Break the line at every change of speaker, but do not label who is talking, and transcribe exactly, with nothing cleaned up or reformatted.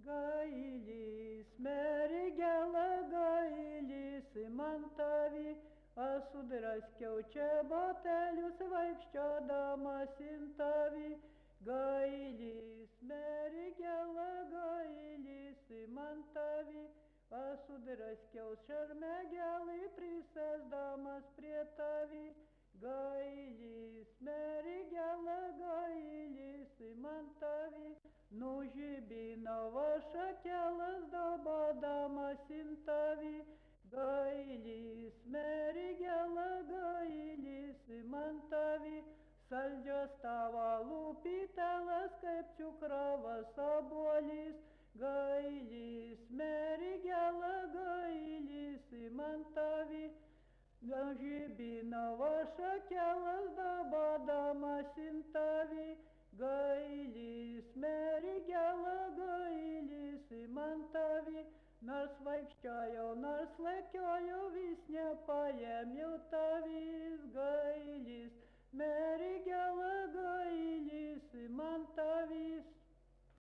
Gailis, mergela gailis, man tavi, asudraskiau čia batelius vaikščiodamas in tavi. Gailis, mergela gailis, man tavi, asudraskiau šarmegelai prisėsdamas prie tavi. Gailis, mergela gailis, man tavi, nužibino vašakelas dabodamas in tavi. Gailis, mergela gailis, man tavi, saldžios tavo lūpytelas kaip cukravas obuolys. Gailis, mergela gailis, man tavi, nužibino vašakelas dabodamas in tavi. Gailis, mergela gailis, man tavi, nors vaikščiojau, nors lekiojau, vis nepaėmiau tavis. Gailis, mergela